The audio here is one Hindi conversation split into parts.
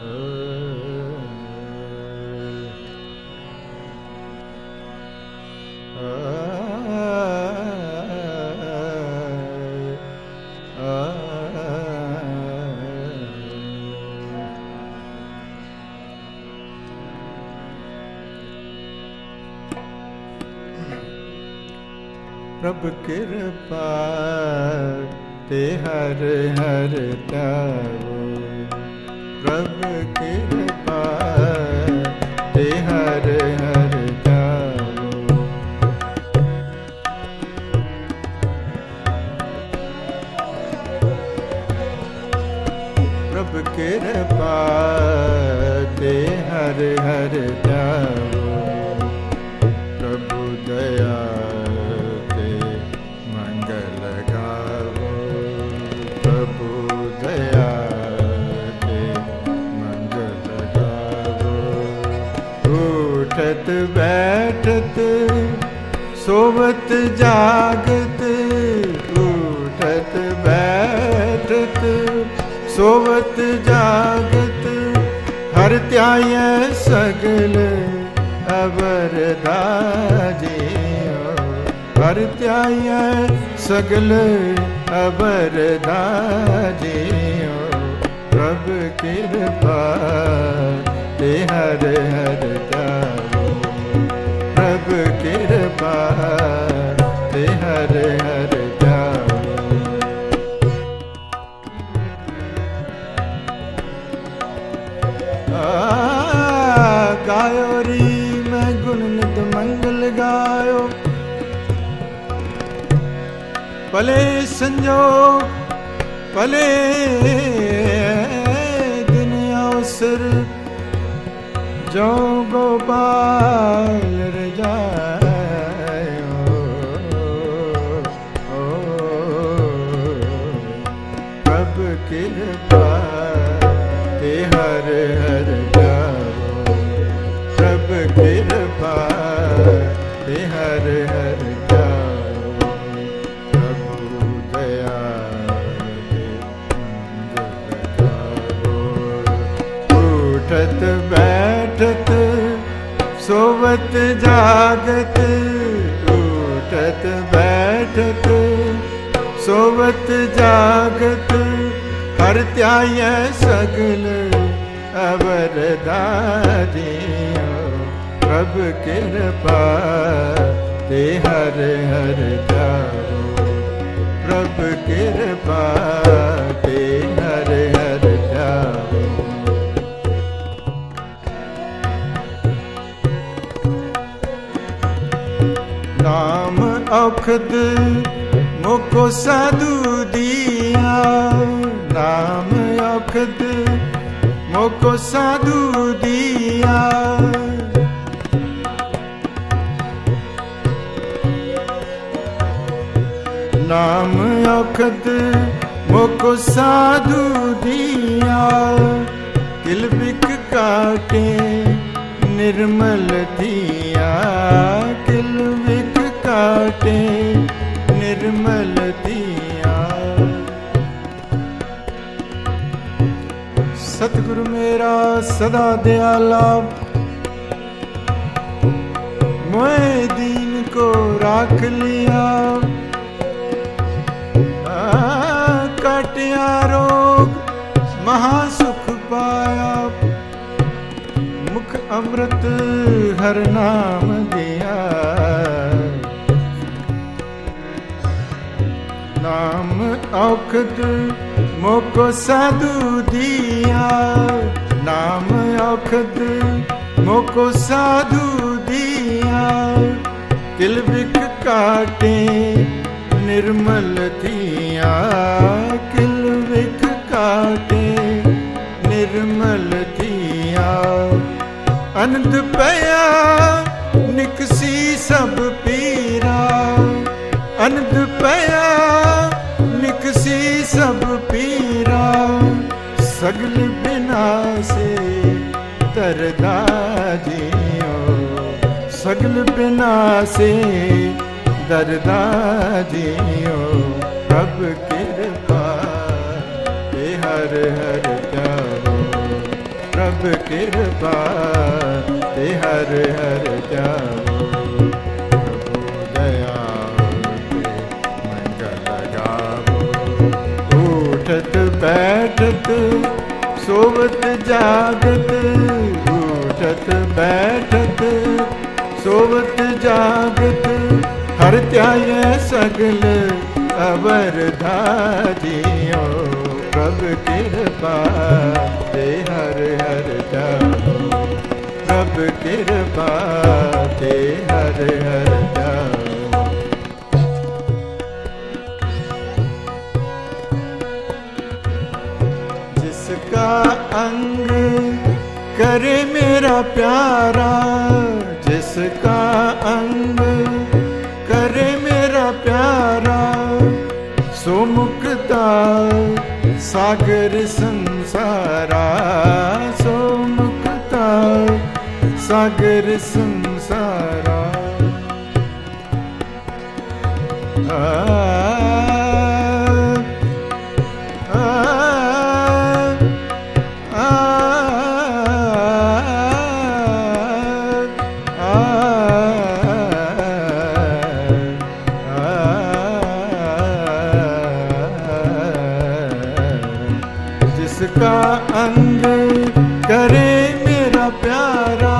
प्रभु कृपा ते हर हर त्यागो, प्रभु कृपा ते हर हर त्यागो। प्रभु कृपा ते हर हर त्यागो, प्रभु दया उठत बैठत सोवत जागत, उठत बैठत सोवत जागत, हर त्याय सगल अवरदा जियो, हर त्याय सगल अवरदा जियो। प्रभु कृपा ते हर हर त्यागो, प्रभु कृपा ते हर हर त्यागो। गायो री मैं गुण नित मंगल गायो, भले संजोग भले दिन अवसर, जो गोपाल रजायो। प्रभु कृपा ते हर हर त्यागो, प्रभु कृपा ते हर हर त्यागो। प्रभु दया उठत बैठत सोवत जागत, उठत बैठत सोवत जागत, हर त्याय सगल अवरदा जियो। प्रभु कृपा ते हर हर त्यागो, प्रभु कृपा ते हर हर त्यागो। नाम औखद मोको साधु दिया, नाम औखद मोको साधु दिया। नाम औखद मोको साधु दिया, किल बिक काटे निर्मल दिया, किल बिक काटे निर्मल दिया। सतगुरु मेरा सदा दयाला, मोए दीन को राख लिया। काटिया रोग महासुख पाया, मुख अमृत हर नाम दिया। नाम औखद मोको साधु दिया, नाम औखद मोको साधु दिया। किल बिक काटे निर्मल दिया, किल बिक काटे निर्मल दिया। अनंत पया निकसी सब पीरा, अनंत पया निकसी सब पीरा। सगल बिना से तरदा जियो, सगल बिना से दरदा जियो। प्रभु कृपा ते हर हर त्यागो, प्रभ कृपा ते हर हर जाओ। प्रभु दया ते मंगल गावो। उठत बैठत सोवत जागत, उठत बैठत सोवत जागत, हर त्याय सगल अवर धाजियो। प्रभ कृपा ते हर हर जाओ। प्रभ कृपा ते हर हर जाओ। जिसका अंग करे मेरा प्यारा, जिसका अंग करे मेरा प्यारा, सो मुक्ता सागर संसारा, सो मुक्ता सागर संसारा। जिसका अंग करे मेरा प्यारा,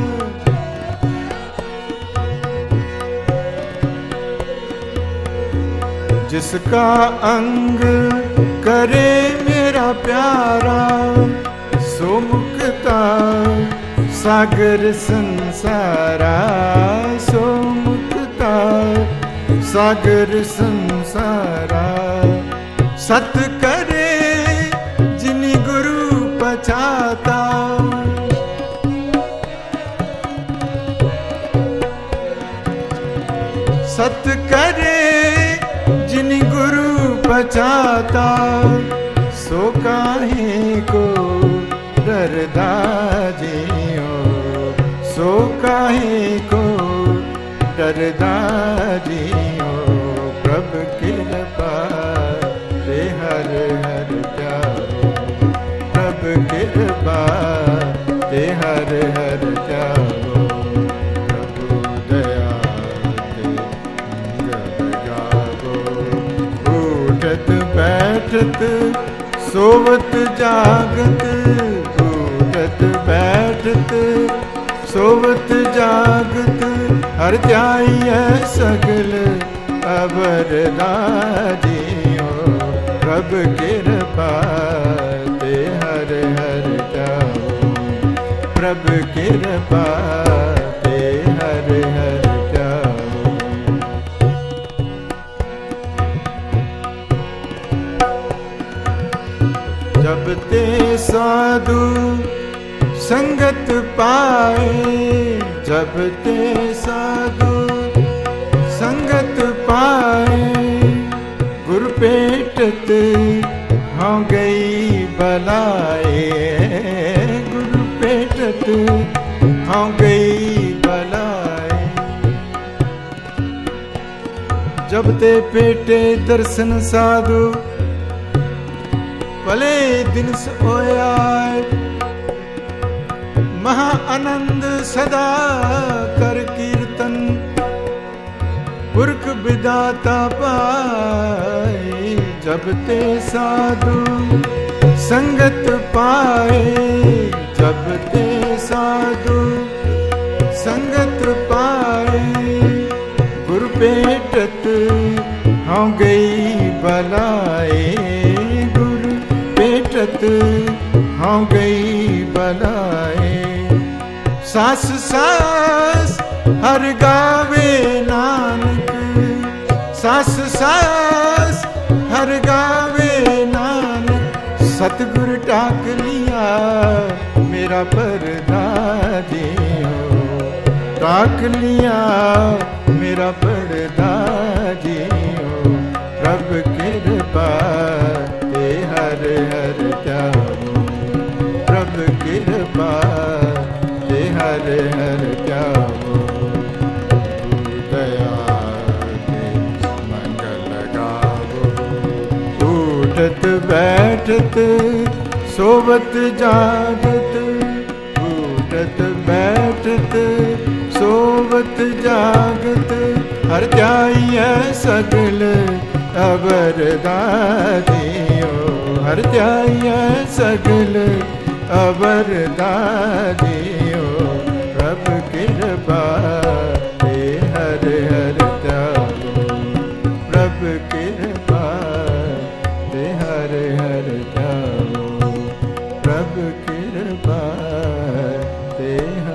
जिसका अंग करे मेरा प्यारा, सो मुक्ता सागर संसारा, सो मुक्ता सागर संसारा। सत करे जिनि गुरु पछाता, सत करे जिनि गुरु पछाता, सो काहे को डरदा जियो, सो काहे को डरदा जियो। प्रभ कृपा ते हर हर जाओ। प्रभ कृपा ते हर हर जाओ। प्रभु दया ते मंगल गावो। उठत बैठत सोवत जागत, उठत बैठत सोवत जागत, हर त्याय सगल अवर दाजियो। प्रभ कृपा ते हर हर जाओ। प्रभ कृपा ते हर हर जाओ। जब ते साधु संगत पाए, जब ते साधु संगत पाए, गुरु पेटत हाँ गई बलाए, गुरु पेटत हाँ गई बलाए। जब ते पेटे दर्शन साधु, भले दिन सोया महा आनंद सदा कर कीर्तन, पुरख विदाता पाए। जब ते साधु संगत पाए, जब ते साधु संगत पाए, गुरु पेटत हाँ गई बलाए, गुरु पेटत हाँ गई बलाए। सास सास हर गावे नानक, सास सास हर गावे नानक। सतगुर टाक लिया मेरा पर्दा जियो, टाक लिया मेरा पर्दा जियो। प्रभ कृपा ते हर हर जाओ। प्रभ कृपा ते हर हर जाओ। दया ते मंगल गावो। उठत बैठत सोवत जागत, चलत बैठत सोवत जागत हर ध्याइयै सगल अबर दादियो हर ध्याइयै सगल अबर दादियो प्रभ कृपा ते हर हर ध्यायो प्रभ कृपा ते हर हर ध्यायो प्रभ कृपा ते